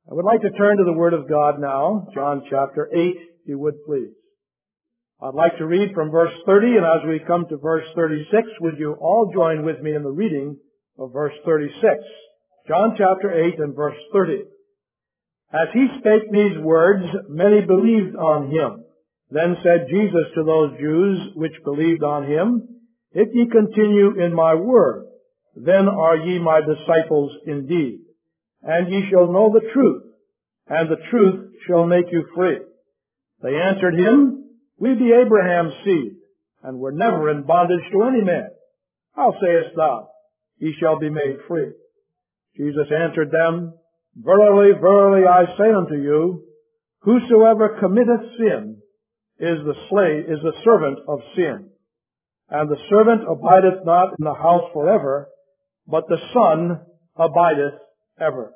I would like to turn to the Word of God now, John chapter 8, if you would please. I'd like to read from verse 30, and as we come to verse 36, would you all join with me in the reading of verse 36? John chapter 8 and verse 30. As he spake these words, many believed on him. Then said Jesus to those Jews which believed on him, If ye continue in my word, then are ye my disciples indeed. And ye shall know the truth, and the truth shall make you free. They answered him, We be Abraham's seed, and were never in bondage to any man. How sayest thou, Ye shall be made free? Jesus answered them, Verily, verily, I say unto you, Whosoever committeth sin is the servant of sin. And the servant abideth not in the house forever, but the Son abideth ever.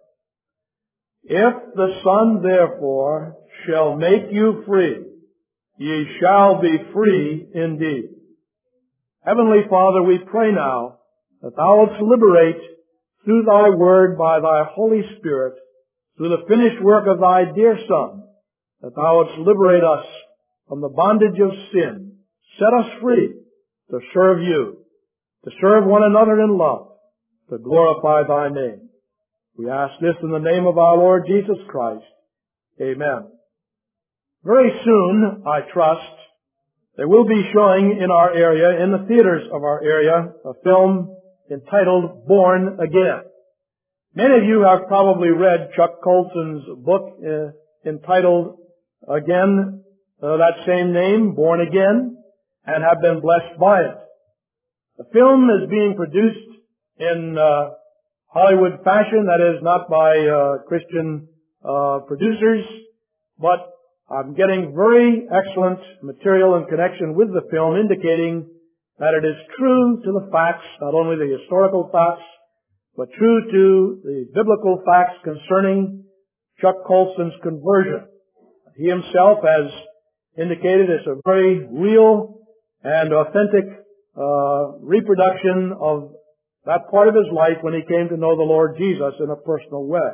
If the Son therefore shall make you free, ye shall be free indeed. Heavenly Father, we pray now that Thou wouldst liberate through Thy Word by Thy Holy Spirit, through the finished work of Thy dear Son, that Thou wouldst liberate us from the bondage of sin, set us free to serve You, to serve one another in love, to glorify Thy name. We ask this in the name of our Lord Jesus Christ. Amen. Very soon, I trust, there will be showing in our area, in the theaters of our area, a film entitled Born Again. Many of you have probably read Chuck Colson's book entitled again, that same name, Born Again, and have been blessed by it. The film is being produced in Hollywood fashion, that is, not by Christian producers, but I'm getting very excellent material in connection with the film indicating that it is true to the facts, not only the historical facts, but true to the biblical facts concerning Chuck Colson's conversion. He himself has indicated it's a very real and authentic reproduction of that part of his life when he came to know the Lord Jesus in a personal way.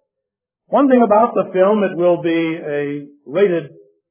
One thing about the film, it will be a rated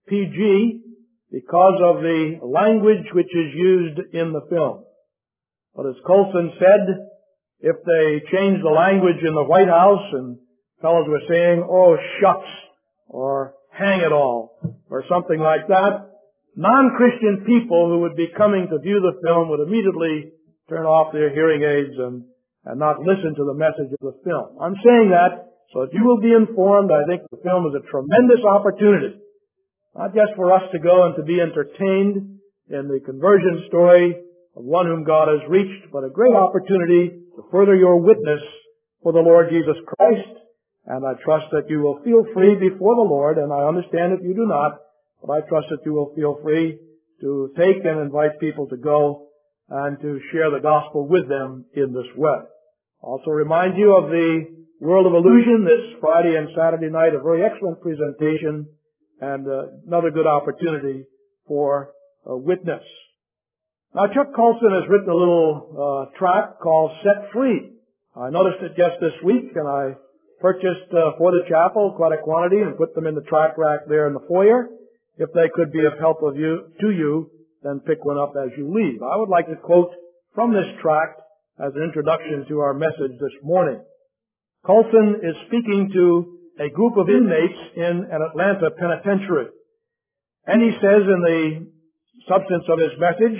PG because of the language which is used in the film. But as Colson said, if they changed the language in the White House and fellows were saying, oh shucks, or hang it all, or something like that, non-Christian people who would be coming to view the film would immediately turn off their hearing aids and not listen to the message of the film. I'm saying that so that you will be informed. I think the film is a tremendous opportunity, not just for us to go and to be entertained in the conversion story of one whom God has reached, but a great opportunity to further your witness for the Lord Jesus Christ. And I trust that you will feel free before the Lord, and I understand if you do not, but I trust that you will feel free to take and invite people to go and to share the gospel with them in this way. Also remind you of the World of Illusion this Friday and Saturday night, a very excellent presentation and another good opportunity for a witness. Now, Chuck Colson has written a little tract called Set Free. I noticed it just this week, and I purchased for the chapel quite a quantity and put them in the tract rack there in the foyer. If they could be of help to you, then pick one up as you leave. I would like to quote from this tract as an introduction to our message this morning. Colson is speaking to a group of inmates in an Atlanta penitentiary. And he says in the substance of his message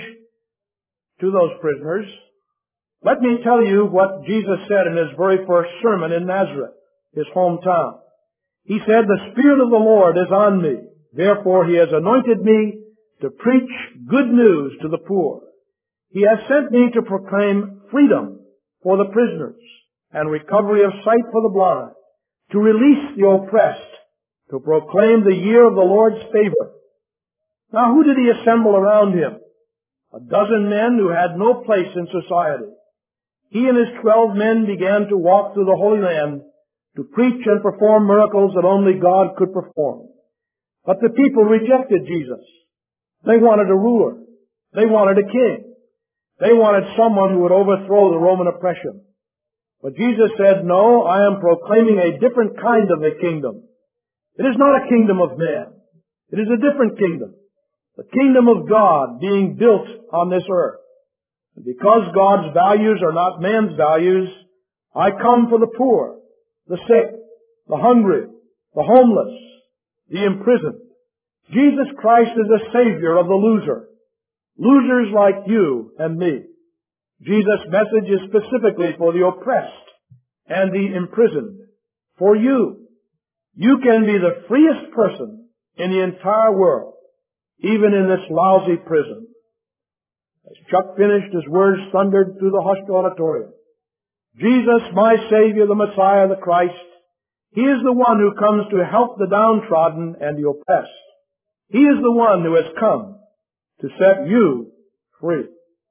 to those prisoners, let me tell you what Jesus said in his very first sermon in Nazareth, his hometown. He said, the Spirit of the Lord is on me. Therefore he has anointed me to preach good news to the poor. He has sent me to proclaim freedom for the prisoners and recovery of sight for the blind, to release the oppressed, to proclaim the year of the Lord's favor. Now who did he assemble around him? A dozen men who had no place in society. He and his 12 men began to walk through the Holy Land to preach and perform miracles that only God could perform. But the people rejected Jesus. They wanted a ruler. They wanted a king. They wanted someone who would overthrow the Roman oppression. But Jesus said, no, I am proclaiming a different kind of a kingdom. It is not a kingdom of man. It is a different kingdom. The kingdom of God being built on this earth. And because God's values are not man's values, I come for the poor, the sick, the hungry, the homeless, the imprisoned. Jesus Christ is the Savior of the loser. Losers like you and me. Jesus' message is specifically for the oppressed and the imprisoned. For you. You can be the freest person in the entire world, even in this lousy prison. As Chuck finished, his words thundered through the hushed auditorium. Jesus, my Savior, the Messiah, the Christ, He is the one who comes to help the downtrodden and the oppressed. He is the one who has come to set you free.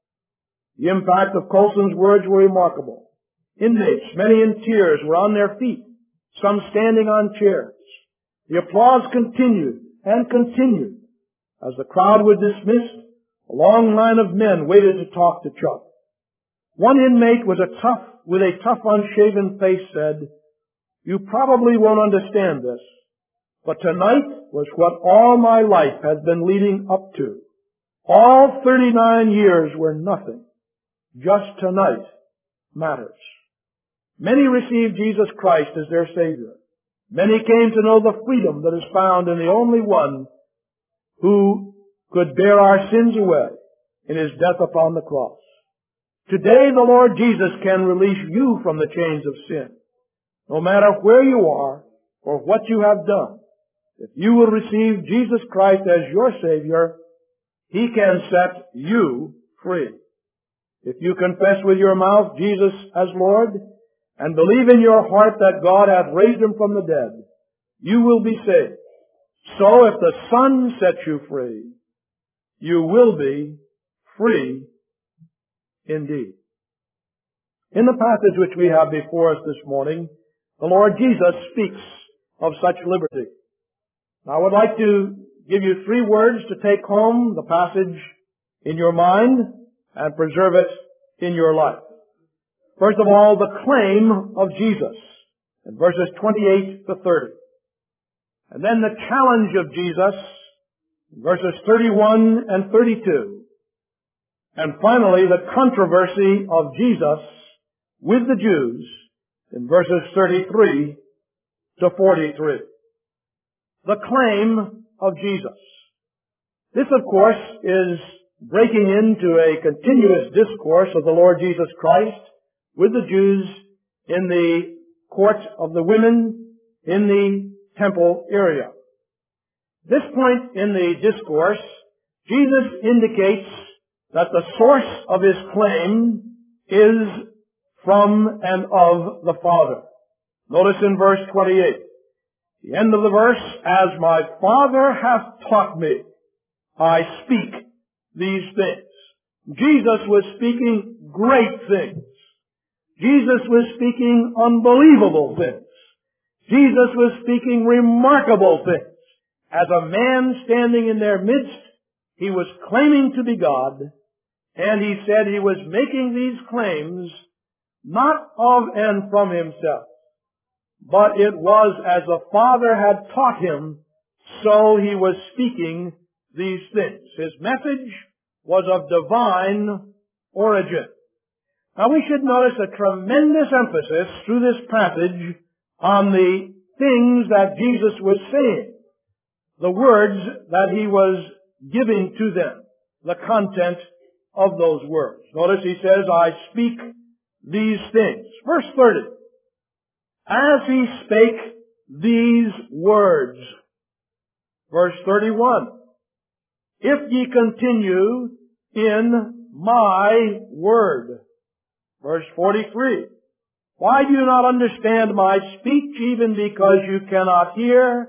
The impact of Colson's words were remarkable. Inmates, many in tears, were on their feet, some standing on chairs. The applause continued and continued. As the crowd was dismissed, a long line of men waited to talk to Chuck. One inmate with a tough, unshaven face said, "You probably won't understand this, but tonight was what all my life has been leading up to. All 39 years were nothing. Just tonight matters." Many received Jesus Christ as their Savior. Many came to know the freedom that is found in the only one who could bear our sins away in His death upon the cross. Today the Lord Jesus can release you from the chains of sin. No matter where you are or what you have done, if you will receive Jesus Christ as your Savior, He can set you free. If you confess with your mouth Jesus as Lord and believe in your heart that God hath raised Him from the dead, you will be saved. So if the Son sets you free, you will be free indeed. In the passage which we have before us this morning, the Lord Jesus speaks of such liberty. Now, I would like to give you 3 words to take home the passage in your mind and preserve it in your life. First of all, the claim of Jesus in verses 28 to 30. And then the challenge of Jesus in verses 31 and 32. And finally, the controversy of Jesus with the Jews in verses 33 to 43. The claim of Jesus. This, of course, is breaking into a continuous discourse of the Lord Jesus Christ with the Jews in the court of the women in the temple area. This point in the discourse, Jesus indicates that the source of His claim is from and of the Father. Notice in verse 28, the end of the verse, "As my Father hath taught me, I speak these things." Jesus was speaking great things. Jesus was speaking unbelievable things. Jesus was speaking remarkable things. As a man standing in their midst, He was claiming to be God, and He said He was making these claims not of and from Himself, but it was as the Father had taught Him, so He was speaking these things. His message was of divine origin. Now we should notice a tremendous emphasis through this passage on the things that Jesus was saying, the words that He was giving to them, the content of those words. Notice He says, "I speak these things." Verse 30. As He spake these words. Verse 31. "If ye continue in my word." Verse 43. "Why do you not understand my speech, even because you cannot hear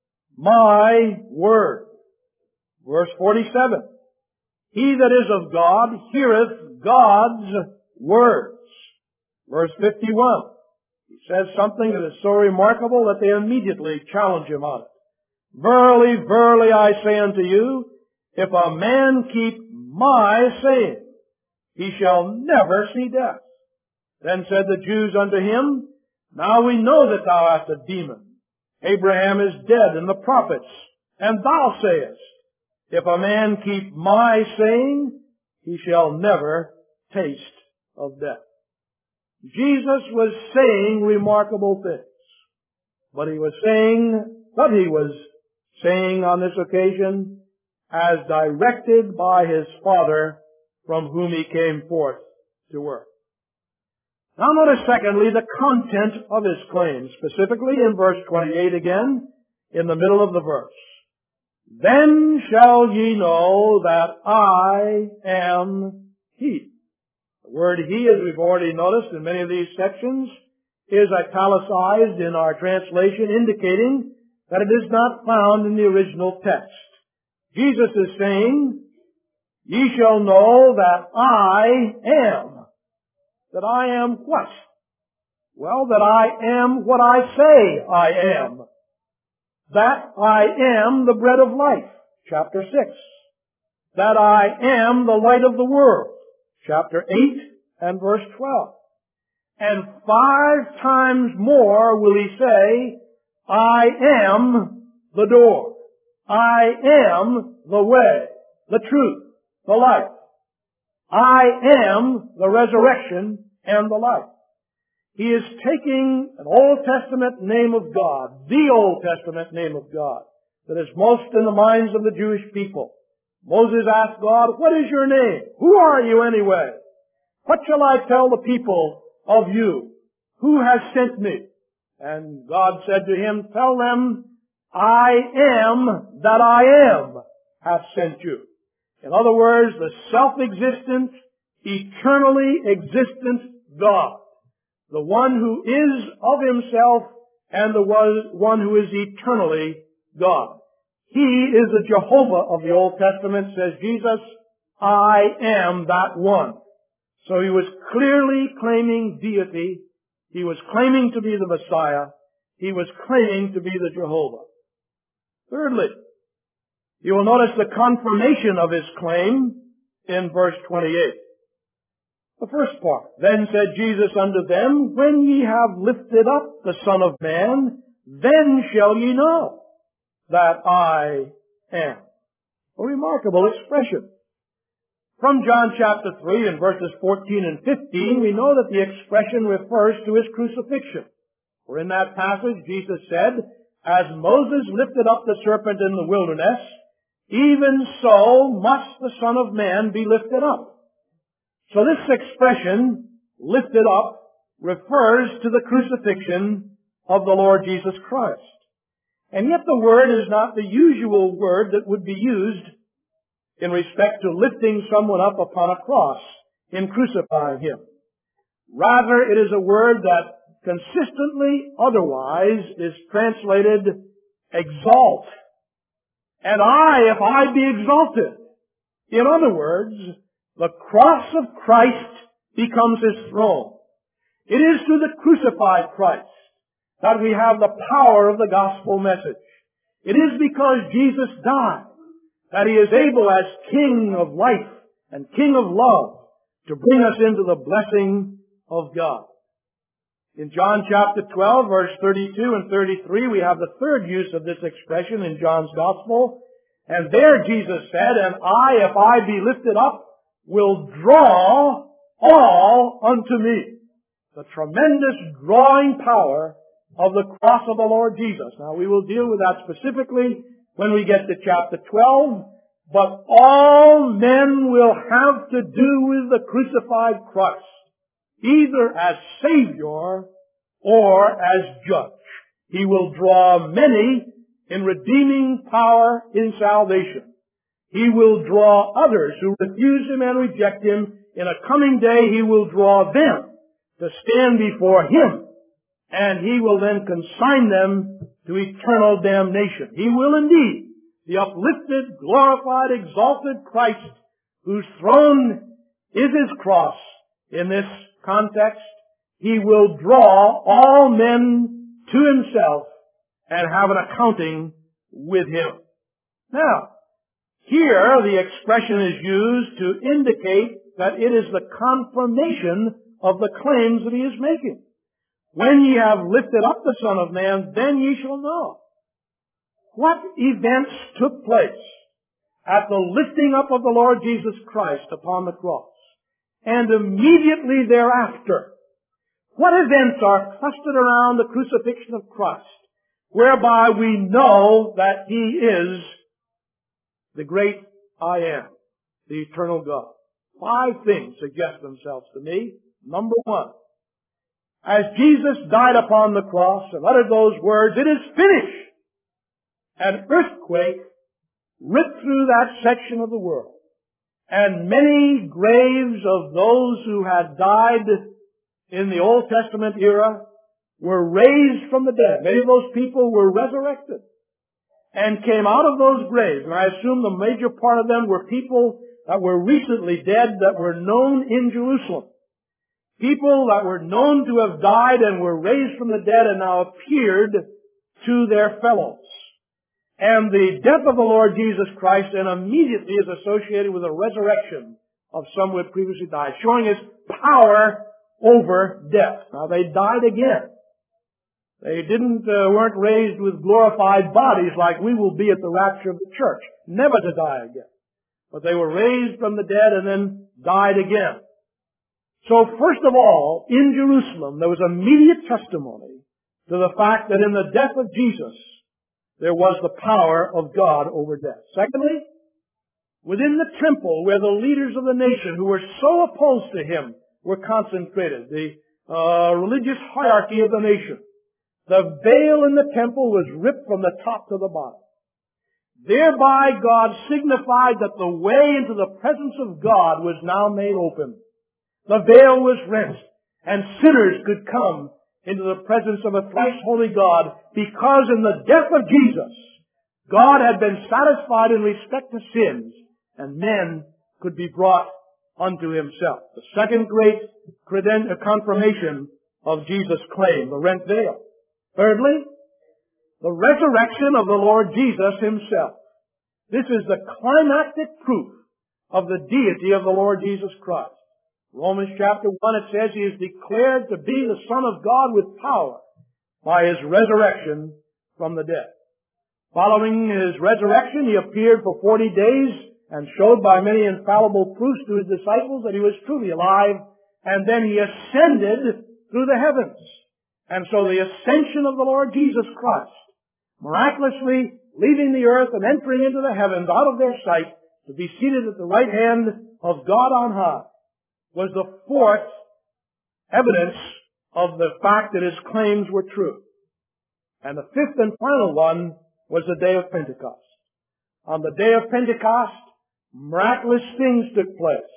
my word?" Verse 47. "He that is of God heareth God's words." Verse 51. He says something that is so remarkable that they immediately challenge Him on it. "Verily, verily, I say unto you, if a man keep my saying, he shall never see death." Then said the Jews unto him, Now we know that thou art a demon. Abraham is dead, and the prophets, and thou sayest, If a man keep my saying, he shall never taste of death. Jesus was saying remarkable things, but he was saying what he was saying on this occasion as directed by his Father from whom he came forth to earth. Now notice secondly the content of his claim, specifically in verse 28 again, in the middle of the verse. Then shall ye know that I am He. The word He, as we've already noticed in many of these sections, is italicized in our translation, indicating that it is not found in the original text. Jesus is saying, Ye shall know that I am. That I am what? Well, that I am what I say I am. That I am the bread of life, chapter 6. That I am the light of the world, chapter 8 and verse 12. And 5 times more will he say, I am the door. I am the way, the truth, the life. I am the resurrection and the life. He is taking an Old Testament name of God, the Old Testament name of God, that is most in the minds of the Jewish people. Moses asked God, What is your name? Who are you anyway? What shall I tell the people of you? Who has sent me? And God said to him, Tell them, I am that I am hath sent you. In other words, the self-existent, eternally existent God. The one who is of himself and the one who is eternally God. He is the Jehovah of the Old Testament, says Jesus. I am that one. So he was clearly claiming deity. He was claiming to be the Messiah. He was claiming to be the Jehovah. Thirdly, you will notice the confirmation of his claim in verse 28. The first part. Then said Jesus unto them, When ye have lifted up the Son of Man, then shall ye know that I am. A remarkable expression. From John chapter 3 and verses 14 and 15, we know that the expression refers to his crucifixion. For in that passage, Jesus said, As Moses lifted up the serpent in the wilderness, even so must the Son of Man be lifted up. So this expression, lifted up, refers to the crucifixion of the Lord Jesus Christ. And yet the word is not the usual word that would be used in respect to lifting someone up upon a cross in crucifying him. Rather, it is a word that consistently otherwise is translated exalt. And if I be exalted. In other words, the cross of Christ becomes his throne. It is through the crucified Christ that we have the power of the gospel message. It is because Jesus died that he is able as King of life and King of love to bring us into the blessing of God. In John chapter 12, verse 32 and 33, we have the third use of this expression in John's Gospel. And there Jesus said, And I, if I be lifted up, will draw all unto me. The tremendous drawing power of the cross of the Lord Jesus. Now we will deal with that specifically when we get to chapter 12, but all men will have to do with the crucified Christ, either as Savior or as Judge. He will draw many in redeeming power in salvation. He will draw others who refuse him and reject him. In a coming day, he will draw them to stand before him, and he will then consign them to eternal damnation. He will indeed, the uplifted, glorified, exalted Christ, whose throne is his cross in this context, he will draw all men to himself and have an accounting with him. Now, here the expression is used to indicate that it is the confirmation of the claims that he is making. When ye have lifted up the Son of Man, then ye shall know. What events took place at the lifting up of the Lord Jesus Christ upon the cross, and immediately thereafter? What events are clustered around the crucifixion of Christ, whereby we know that he is the great I am, the eternal God? 5 things suggest themselves to me. Number 1, as Jesus died upon the cross and uttered those words, "It is finished," an earthquake ripped through that section of the world, and many graves of those who had died in the Old Testament era were raised from the dead. Many of those people were resurrected and came out of those graves. And I assume the major part of them were people that were recently dead that were known in Jerusalem. People that were known to have died and were raised from the dead and now appeared to their fellows. And the death of the Lord Jesus Christ then immediately is associated with the resurrection of some who had previously died, showing his power over death. Now they died again. They weren't raised with glorified bodies like we will be at the rapture of the church, never to die again. But they were raised from the dead and then died again. So first of all, in Jerusalem, there was immediate testimony to the fact that in the death of Jesus, there was the power of God over death. Secondly, within the temple where the leaders of the nation who were so opposed to him were concentrated, the religious hierarchy of the nation, the veil in the temple was ripped from the top to the bottom. Thereby God signified that the way into the presence of God was now made open. The veil was rent, and sinners could come into the presence of a thrice holy God, because in the death of Jesus, God had been satisfied in respect to sins, and men could be brought unto himself. The second great confirmation of Jesus' claim, the rent veil. Thirdly, the resurrection of the Lord Jesus himself. This is the climactic proof of the deity of the Lord Jesus Christ. Romans chapter 1, it says he is declared to be the Son of God with power by his resurrection from the dead. Following his resurrection, he appeared for 40 days and showed by many infallible proofs to his disciples that he was truly alive, and then he ascended through the heavens. And so the ascension of the Lord Jesus Christ, miraculously leaving the earth and entering into the heavens out of their sight to be seated at the right hand of God on high, was the fourth evidence of the fact that his claims were true. And the fifth and final one was the day of Pentecost. On the day of Pentecost, miraculous things took place.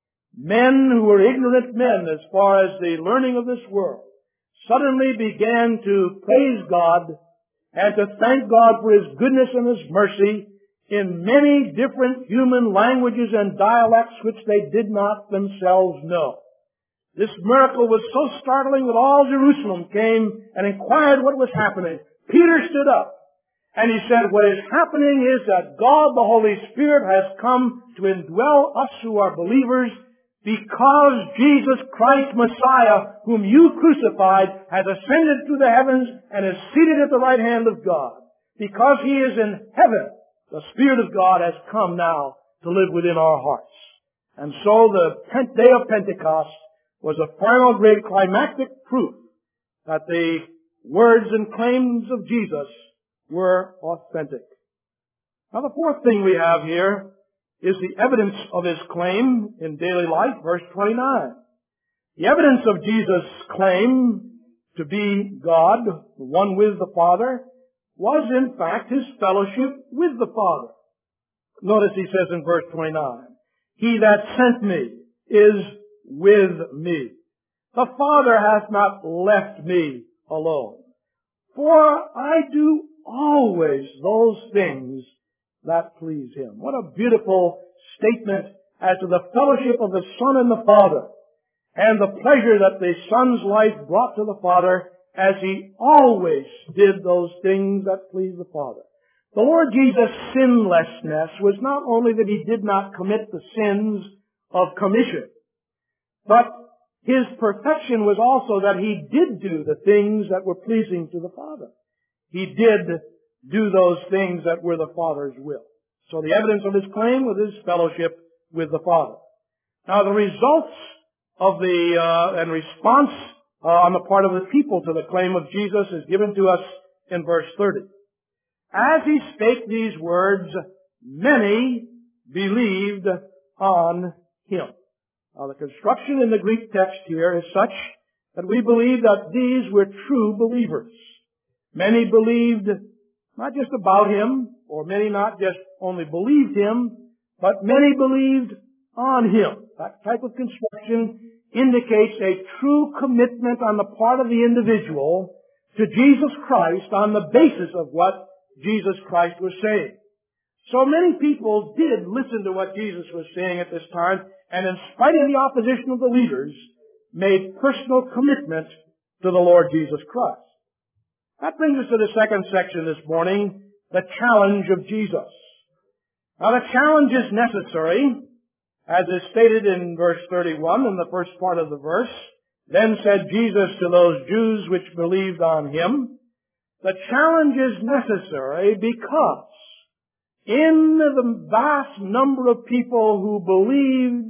Men who were ignorant men as far as the learning of this world suddenly began to praise God and to thank God for his goodness and his mercy in many different human languages and dialects which they did not themselves know. This miracle was so startling that all Jerusalem came and inquired what was happening. Peter stood up and he said, what is happening is that God the Holy Spirit has come to indwell us who are believers, because Jesus Christ Messiah, whom you crucified, has ascended through the heavens and is seated at the right hand of God. Because he is in heaven, the Spirit of God has come now to live within our hearts. And so the day of Pentecost was a final great climactic proof that the words and claims of Jesus were authentic. Now the fourth thing we have here is the evidence of his claim in daily life, verse 29. The evidence of Jesus' claim to be God, one with the Father, was in fact his fellowship with the Father. Notice he says in verse 29, he that sent me is with me. The Father hath not left me alone, for I do always those things that please him. What a beautiful statement as to the fellowship of the Son and the Father, and the pleasure that the Son's life brought to the Father, as he always did those things that pleased the Father. The Lord Jesus' sinlessness was not only that he did not commit the sins of commission, but His perfection was also that He did do the things that were pleasing to the Father. He did do those things that were the Father's will. So the evidence of His claim was His fellowship with the Father. Now the results of and response on the part of the people to the claim of Jesus is given to us in verse 30. As He spake these words, many believed on Him. Now the construction in the Greek text here is such that we believe that these were true believers. Many believed not just about Him, or many not just only believed Him, but many believed on Him. That type of construction indicates a true commitment on the part of the individual to Jesus Christ on the basis of what Jesus Christ was saying. So many people did listen to what Jesus was saying at this time, and in spite of the opposition of the leaders, made personal commitment to the Lord Jesus Christ. That brings us to the second section this morning, the challenge of Jesus. Now the challenge is necessary, as is stated in verse 31 in the first part of the verse. Then said Jesus to those Jews which believed on Him, the challenge is necessary because in the vast number of people who believed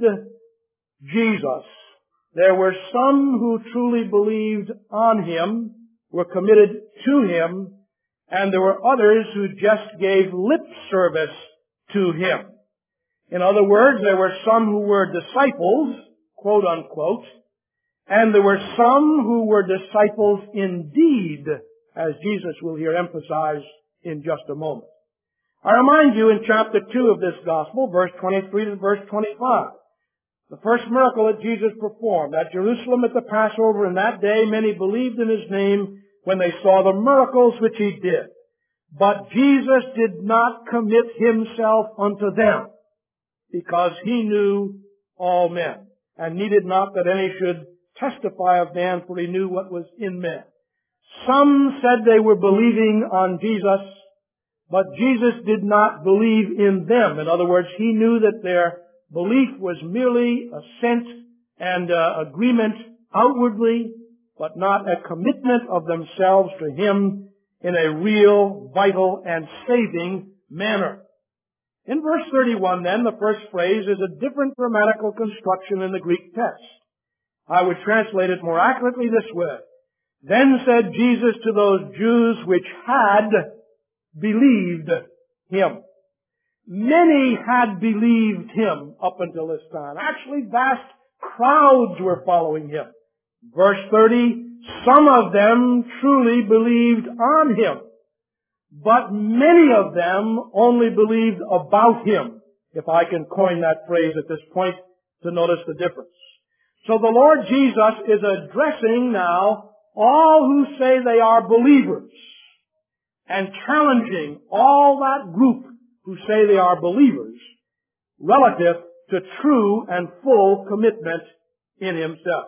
Jesus, there were some who truly believed on Him, were committed to Him, and there were others who just gave lip service to Him. In other words, there were some who were disciples, quote unquote, and there were some who were disciples indeed, as Jesus will here emphasize in just a moment. I remind you in chapter 2 of this gospel, verse 23 to verse 25, the first miracle that Jesus performed at Jerusalem at the Passover, in that day many believed in His name when they saw the miracles which He did. But Jesus did not commit Himself unto them, because He knew all men, and needed not that any should testify of man, for He knew what was in men. Some said they were believing on Jesus, but Jesus did not believe in them. In other words, He knew that their belief was merely assent and agreement outwardly, but not a commitment of themselves to Him in a real, vital, and saving manner. In verse 31 then, the first phrase is a different grammatical construction in the Greek text. I would translate it more accurately this way. Then said Jesus to those Jews which had believed Him. Many had believed Him up until this time. Actually, vast crowds were following Him. Verse 30, some of them truly believed on Him, but many of them only believed about Him, if I can coin that phrase at this point to notice the difference. So the Lord Jesus is addressing now all who say they are believers, and challenging all that group who say they are believers relative to true and full commitment in Himself.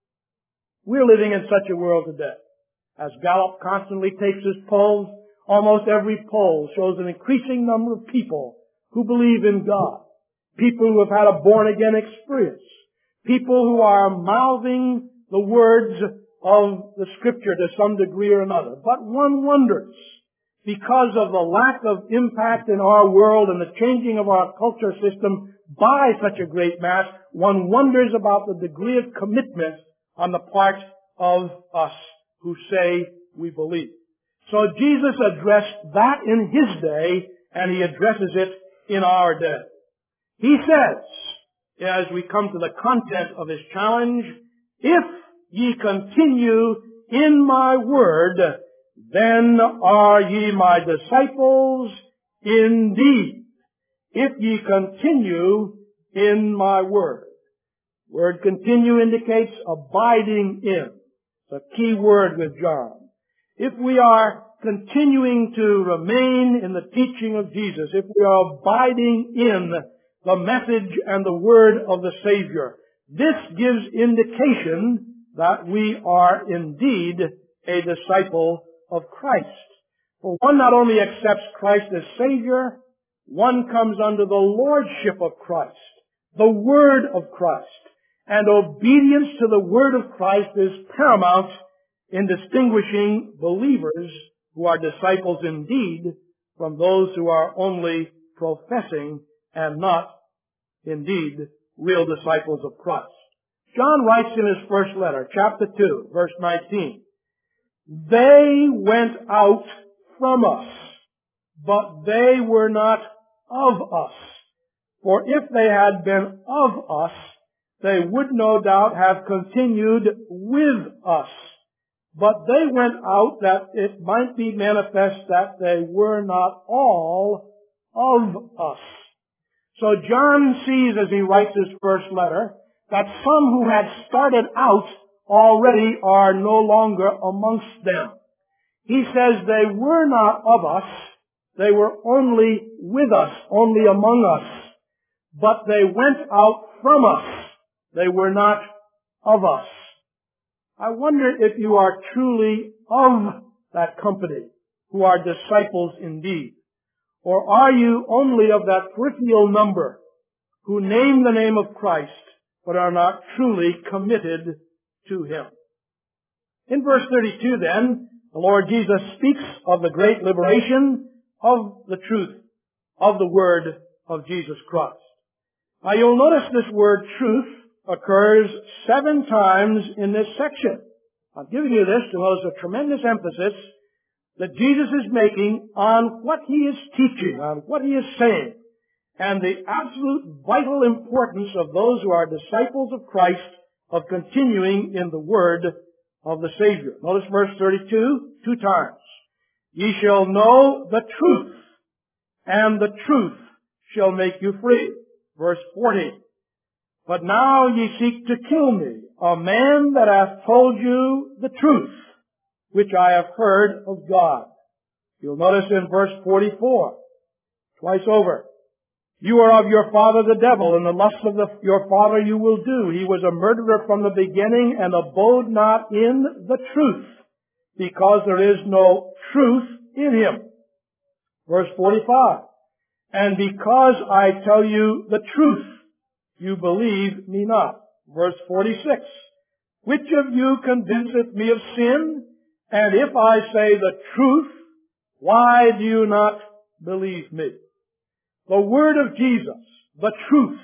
We're living in such a world today. As Gallup constantly takes his polls, almost every poll shows an increasing number of people who believe in God, people who have had a born-again experience, people who are mouthing the words of the Scripture to some degree or another. But one wonders, because of the lack of impact in our world and the changing of our culture system by such a great mass, one wonders about the degree of commitment on the part of us who say we believe. So Jesus addressed that in His day, and He addresses it in our day. He says, as we come to the content of His challenge, if ye continue in my word, then are ye my disciples indeed. If ye continue in my word. Word continue indicates abiding in. It's a key word with John. If we are continuing to remain in the teaching of Jesus, if we are abiding in the message and the word of the Savior, this gives indication that we are indeed a disciple of Christ. For one not only accepts Christ as Savior, one comes under the lordship of Christ, the Word of Christ, and obedience to the word of Christ is paramount in distinguishing believers who are disciples indeed from those who are only professing and not indeed real disciples of Christ. John writes in his first letter, chapter 2, verse 19, "They went out from us, but they were not of us. For if they had been of us, they would no doubt have continued with us. But they went out that it might be manifest that they were not all of us." So John sees, as he writes his first letter, that some who had started out already are no longer amongst them. He says they were not of us, they were only with us, only among us. But they went out from us, they were not of us. I wonder if you are truly of that company, who are disciples indeed. Or are you only of that peripheral number, who name the name of Christ, but are not truly committed to Him? In verse 32 then, the Lord Jesus speaks of the great liberation of the truth, of the Word of Jesus Christ. Now you'll notice this word truth occurs 7 times in this section. I'm giving you this to notice a tremendous emphasis that Jesus is making on what He is teaching, on what He is saying, and the absolute vital importance of those who are disciples of Christ of continuing in the Word of the Savior. Notice verse 32, 2 times. "Ye shall know the truth, and the truth shall make you free." Verse 40, "But now ye seek to kill me, a man that hath told you the truth, which I have heard of God." You'll notice in verse 44, twice over, "You are of your father the devil, and the lusts of your father you will do. He was a murderer from the beginning, and abode not in the truth, because there is no truth in him." Verse 45, "And because I tell you the truth, you believe me not." Verse 46, "Which of you convinceth me of sin? And if I say the truth, why do you not believe me?" The word of Jesus, the truth,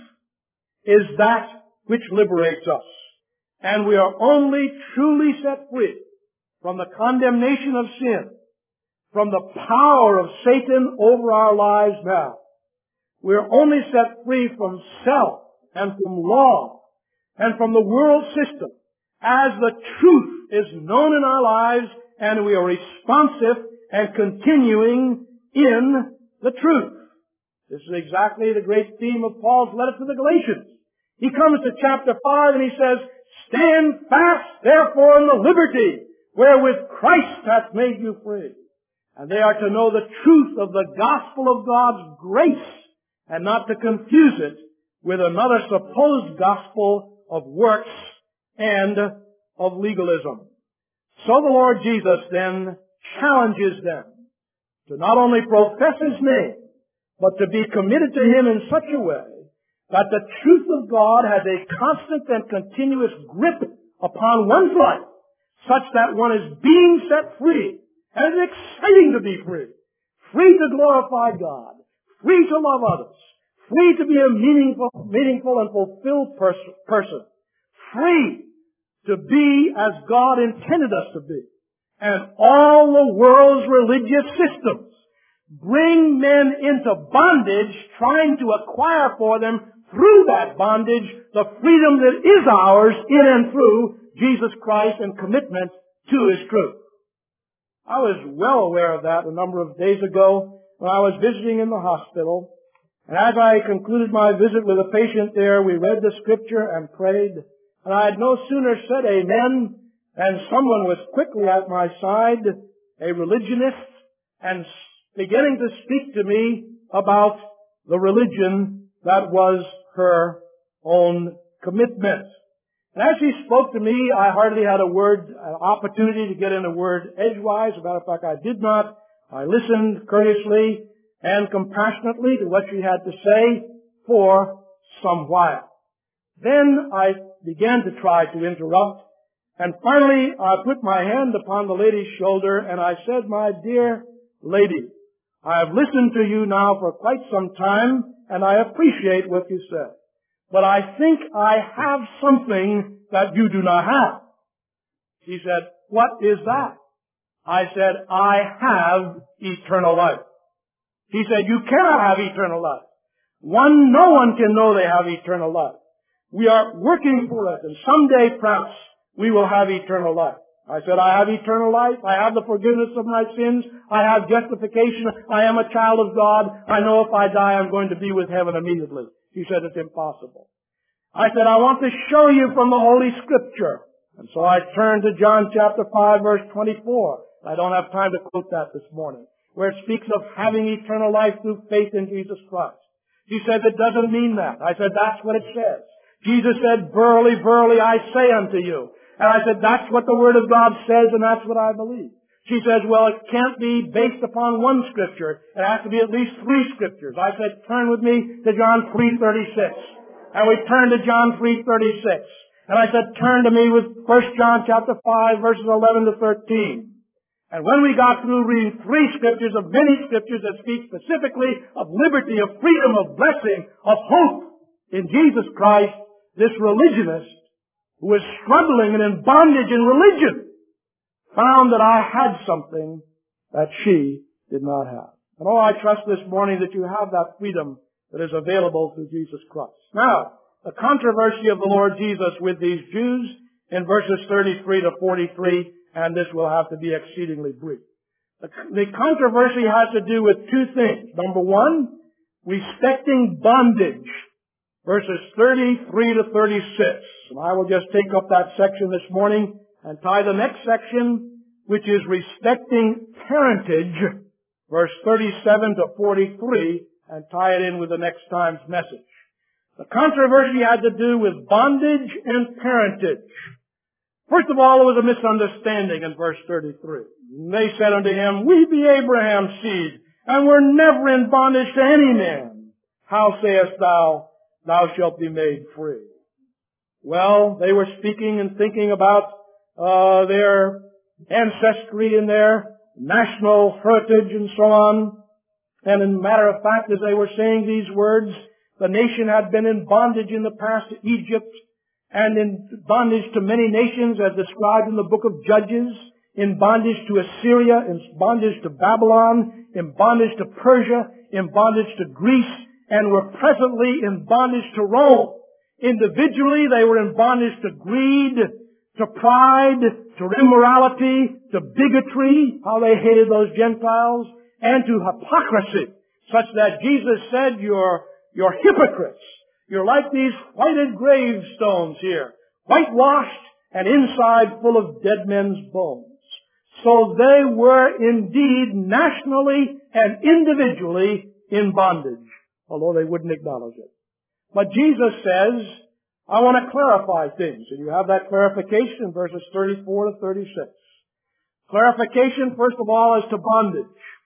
is that which liberates us. And we are only truly set free from the condemnation of sin, from the power of Satan over our lives now. We are only set free from self and from law and from the world system as the truth is known in our lives and we are responsive and continuing in the truth. This is exactly the great theme of Paul's letter to the Galatians. He comes to chapter 5 and he says, "Stand fast, therefore, in the liberty wherewith Christ hath made you free." And they are to know the truth of the gospel of God's grace and not to confuse it with another supposed gospel of works and of legalism. So the Lord Jesus then challenges them to not only profess His name, but to be committed to Him in such a way that the truth of God has a constant and continuous grip upon one's life, such that one is being set free. And it's exciting to be free. Free to glorify God. Free to love others. Free to be a meaningful and fulfilled person. Free to be as God intended us to be. And all the world's religious systems bring men into bondage, trying to acquire for them through that bondage the freedom that is ours in and through Jesus Christ and commitment to His truth. I was well aware of that a number of days ago when I was visiting in the hospital. And as I concluded my visit with a patient there, we read the scripture and prayed. And I had no sooner said amen than someone was quickly at my side, a religionist, and beginning to speak to me about the religion that was her own commitment. And as she spoke to me, I hardly had an opportunity to get in a word edgewise. As a matter of fact, I did not. I listened courteously and compassionately to what she had to say for some while. Then I began to try to interrupt. And finally, I put my hand upon the lady's shoulder and I said, "My dear lady, I have listened to you now for quite some time and I appreciate what you said. But I think I have something that you do not have." She said, "What is that?" I said, "I have eternal life." He said, "You cannot have eternal life. No one can know they have eternal life. We are working for it, and someday perhaps we will have eternal life." I said, "I have eternal life. I have the forgiveness of my sins. I have justification. I am a child of God. I know if I die, I'm going to be with heaven immediately." He said, "It's impossible." I said, "I want to show you from the Holy Scripture." And so I turned to John chapter 5, verse 24. I don't have time to quote that this morning, where it speaks of having eternal life through faith in Jesus Christ. She said, "It doesn't mean that." I said, "That's what it says. Jesus said, 'Verily, verily, I say unto you.'" And I said, "That's what the Word of God says, and that's what I believe." She says, "Well, it can't be based upon one Scripture. It has to be at least 3 Scriptures." I said, "Turn with me to John 3:36. And we turned to John 3:36. And I said, "Turn to me with 1 John chapter 5, verses 11 to 13. And when we got through reading 3 Scriptures of many Scriptures that speak specifically of liberty, of freedom, of blessing, of hope in Jesus Christ, this religionist, who was struggling and in bondage in religion, found that I had something that she did not have. And I trust this morning that you have that freedom that is available through Jesus Christ. Now, the controversy of the Lord Jesus with these Jews in verses 33 to 43, and this will have to be exceedingly brief. The controversy has to do with 2 things. Number 1, respecting bondage, verses 33 to 36. And I will just take up that section this morning and tie the next section, which is respecting parentage, verse 37 to 43, and tie it in with the next time's message. The controversy had to do with bondage and parentage. First of all, there was a misunderstanding in verse 33. They said unto him, "We be Abraham's seed, and were never in bondage to any man. How sayest thou, thou shalt be made free?" Well, they were speaking and thinking about their ancestry and their national heritage and so on. And in matter of fact, as they were saying these words, the nation had been in bondage in the past to Egypt, and in bondage to many nations as described in the book of Judges, in bondage to Assyria, in bondage to Babylon, in bondage to Persia, in bondage to Greece, and were presently in bondage to Rome. Individually, they were in bondage to greed, to pride, to immorality, to bigotry, how they hated those Gentiles, and to hypocrisy, such that Jesus said, you're hypocrites. You're like these whited gravestones here, whitewashed and inside full of dead men's bones. So they were indeed nationally and individually in bondage, although they wouldn't acknowledge it. But Jesus says, I want to clarify things. And you have that clarification in verses 34 to 36. Clarification, first of all, as to bondage.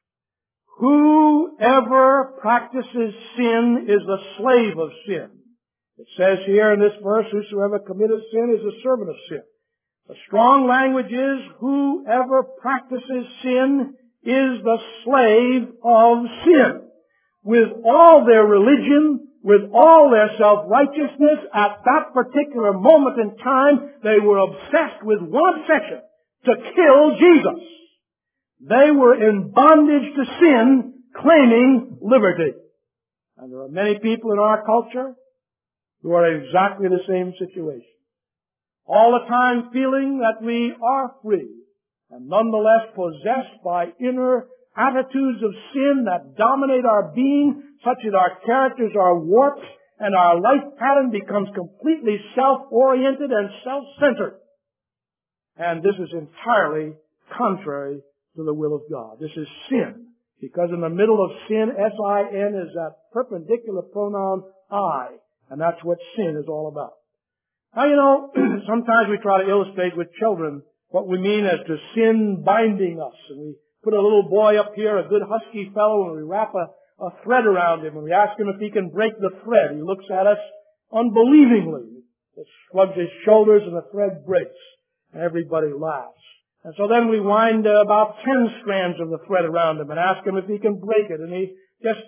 Whoever practices sin is the slave of sin. It says here in this verse, whosoever committeth sin is a servant of sin. The strong language is, whoever practices sin is the slave of sin. With all their religion, with all their self-righteousness, at that particular moment in time, they were obsessed with one obsession, to kill Jesus. They were in bondage to sin, claiming liberty. And there are many people in our culture who are in exactly the same situation. All the time feeling that we are free, and nonetheless possessed by inner attitudes of sin that dominate our being, such that our characters are warped and our life pattern becomes completely self-oriented and self-centered. And this is entirely contrary to the will of God. This is sin. Because in the middle of sin, S-I-N, is that perpendicular pronoun I. And that's what sin is all about. Now, sometimes we try to illustrate with children what we mean as to sin binding us. And we put a little boy up here, a good husky fellow, and we wrap a thread around him, and we ask him if he can break the thread. He looks at us unbelievingly. It shrugs his shoulders and the thread breaks, and everybody laughs. And so then we wind about 10 strands of the thread around him and ask him if he can break it. And he just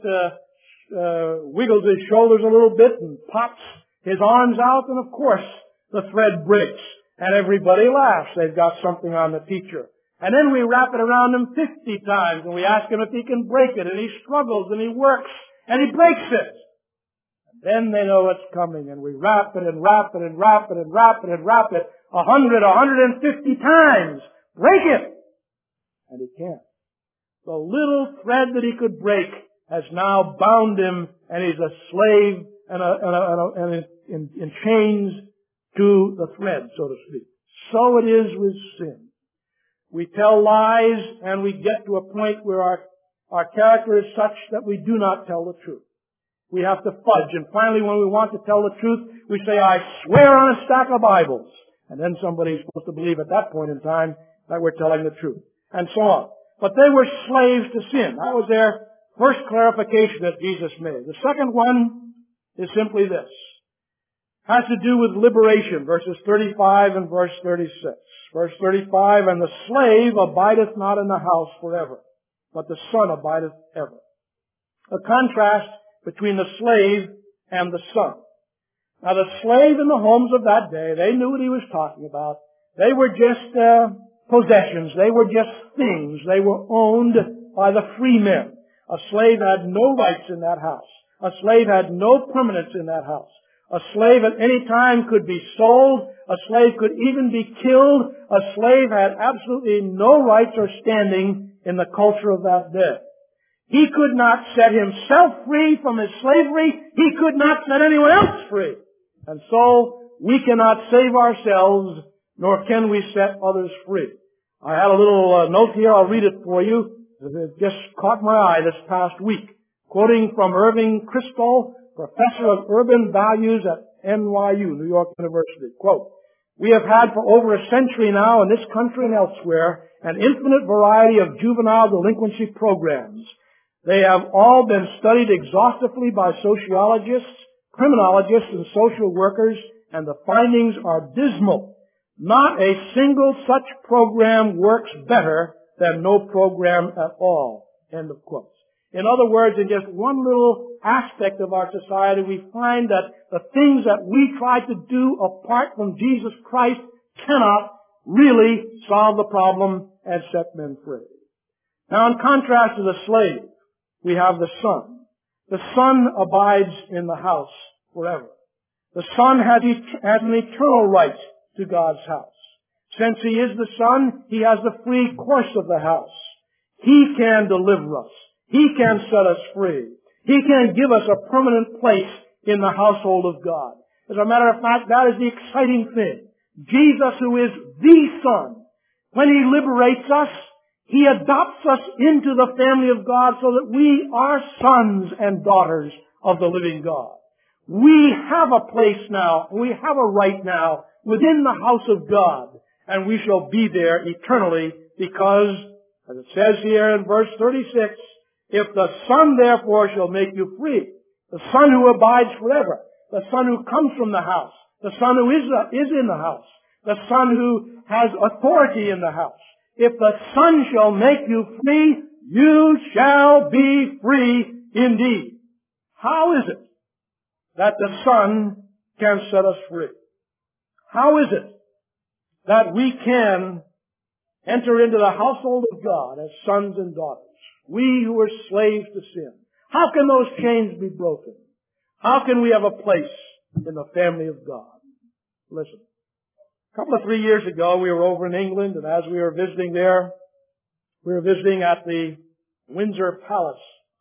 wiggles his shoulders a little bit and pops his arms out, and of course the thread breaks. And everybody laughs. They've got something on the teacher. And then we wrap it around him 50 times, and we ask him if he can break it, and he struggles, and he works, and he breaks it. And then they know it's coming, and we wrap it, and wrap it, and wrap it, and wrap it, and wrap it 100, 150 times. Break it! And he can't. The little thread that he could break has now bound him, and he's a slave and in chains to the thread, so to speak. So it is with sin. We tell lies, and we get to a point where our character is such that we do not tell the truth. We have to fudge, and finally when we want to tell the truth, we say, I swear on a stack of Bibles. And then somebody's supposed to believe at that point in time that we're telling the truth. And so on. But they were slaves to sin. That was their first clarification that Jesus made. The second one is simply this. Has to do with liberation, verses 35 and verse 36. Verse 35, and the slave abideth not in the house forever, but the son abideth ever. A contrast between the slave and the son. Now the slave in the homes of that day, they knew what he was talking about. They were just possessions. They were just things. They were owned by the free men. A slave had no rights in that house. A slave had no permanence in that house. A slave at any time could be sold. A slave could even be killed. A slave had absolutely no rights or standing in the culture of that day. He could not set himself free from his slavery. He could not set anyone else free. And so we cannot save ourselves, nor can we set others free. I had a little note here. I'll read it for you. It just caught my eye this past week. Quoting from Irving Kristol, professor of urban values at NYU, New York University. Quote, we have had for over a century now in this country and elsewhere an infinite variety of juvenile delinquency programs. They have all been studied exhaustively by sociologists, criminologists, and social workers, and the findings are dismal. Not a single such program works better than no program at all. End of quotes. In other words, in just one little aspect of our society, we find that the things that we try to do apart from Jesus Christ cannot really solve the problem and set men free. Now, in contrast to the slave, we have the son. The son abides in the house forever. The son has an eternal right to God's house. Since he is the son, he has the free course of the house. He can deliver us. He can set us free. He can give us a permanent place in the household of God. As a matter of fact, that is the exciting thing. Jesus, who is the Son, when He liberates us, He adopts us into the family of God so that we are sons and daughters of the living God. We have a place now, we have a right now within the house of God, and we shall be there eternally because, as it says here in verse 36, if the Son therefore shall make you free, the Son who abides forever, the Son who comes from the house, the Son who is in the house, the Son who has authority in the house, if the Son shall make you free, you shall be free indeed. How is it that the Son can set us free? How is it that we can enter into the household of God as sons and daughters? We who are slaves to sin. How can those chains be broken? How can we have a place in the family of God? Listen. A couple of 3 years ago, we were over in England, and as we were visiting there, we were visiting at the Windsor Palace.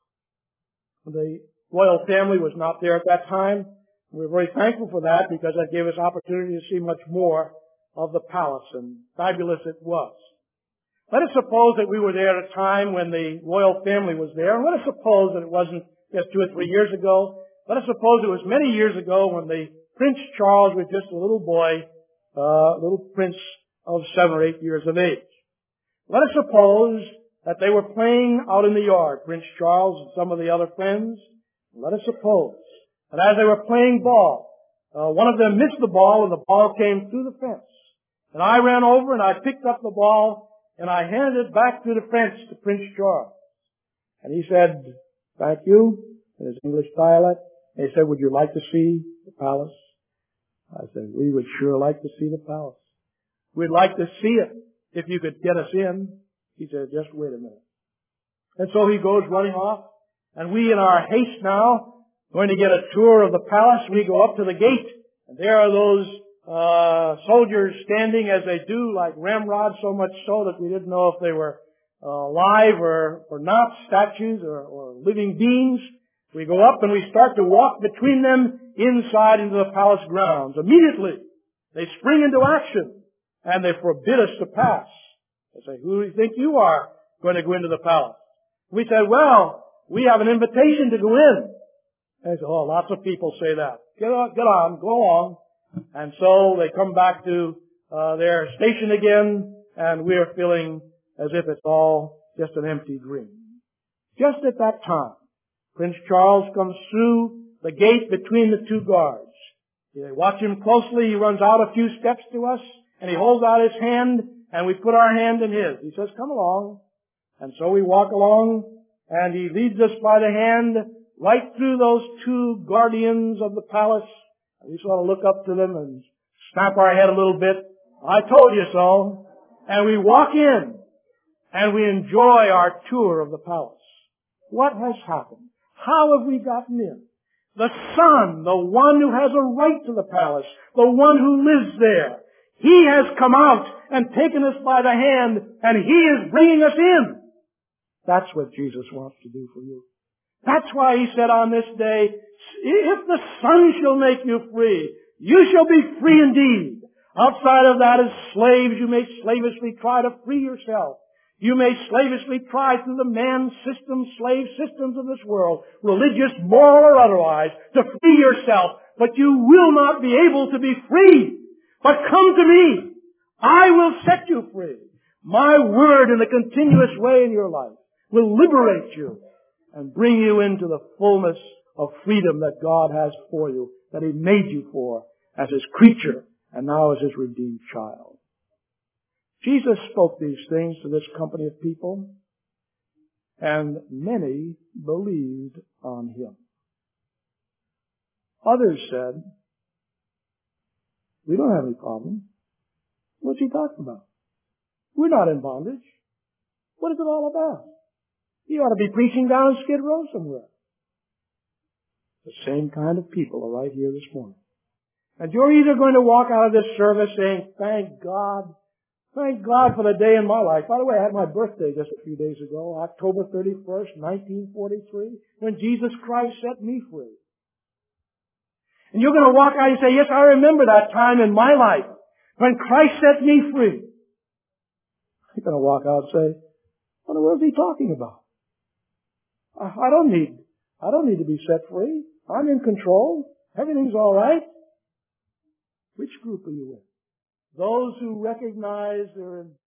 The royal family was not there at that time. We were very thankful for that because that gave us opportunity to see much more of the palace, and fabulous it was. Let us suppose that we were there at a time when the royal family was there, and let us suppose that it wasn't just 2 or 3 years ago. Let us suppose it was many years ago when the Prince Charles was just a little boy, little prince of 7 or 8 years of age. Let us suppose that they were playing out in the yard, Prince Charles and some of the other friends. Let us suppose that as they were playing ball, one of them missed the ball and the ball came through the fence. And I ran over and I picked up the ball and I handed it back through the fence to Prince Charles. And he said, "Thank you," in his English dialect. And he said, "Would you like to see the palace?" I said, "We would sure like to see the palace. We'd like to see it if you could get us in." He said, "Just wait a minute." And so he goes running off. And we, in our haste now, going to get a tour of the palace, we go up to the gate. And there are those soldiers standing as they do, like ramrods, so much so that we didn't know if they were alive or not, statues or living beings. We go up and we start to walk between them inside into the palace grounds. Immediately, they spring into action and they forbid us to pass. They say, "Who do you think you are going to go into the palace?" We said, "Well, we have an invitation to go in." And they said, "Oh, lots of people say that. Get on, go along." And so they come back to their station again, and we're feeling as if it's all just an empty dream. Just at that time, Prince Charles comes through the gate between the two guards. They watch him closely. He runs out a few steps to us, and he holds out his hand, and we put our hand in his. He says, "Come along." And so we walk along, and he leads us by the hand right through those two guardians of the palace. And we sort of look up to them and snap our head a little bit. "I told you so." And we walk in, and we enjoy our tour of the palace. What has happened? How have we gotten in? The Son, the one who has a right to the palace, the one who lives there, He has come out and taken us by the hand, and He is bringing us in. That's what Jesus wants to do for you. That's why He said on this day, "If the Son shall make you free, you shall be free indeed." Outside of that, as slaves, you may slavishly try to free yourself. You may slavishly try through the man system, slave systems of this world, religious, moral, or otherwise, to free yourself. But you will not be able to be free. But come to me. I will set you free. My word in a continuous way in your life will liberate you and bring you into the fullness of freedom that God has for you, that He made you for as His creature and now as His redeemed child. Jesus spoke these things to this company of people, and many believed on Him. Others said, "We don't have any problem. What's He talking about? We're not in bondage. What is it all about? He ought to be preaching down in Skid Row somewhere." The same kind of people are right here this morning. And you're either going to walk out of this service saying, "Thank God for the day in my life." By the way, I had my birthday just a few days ago, October 31st, 1943, when Jesus Christ set me free. And you're going to walk out and say, "Yes, I remember that time in my life when Christ set me free." You're going to walk out and say, "What in the world is he talking about? I don't need to be set free. I'm in control. Everything's all right." Which group are you in? Those who recognize they're in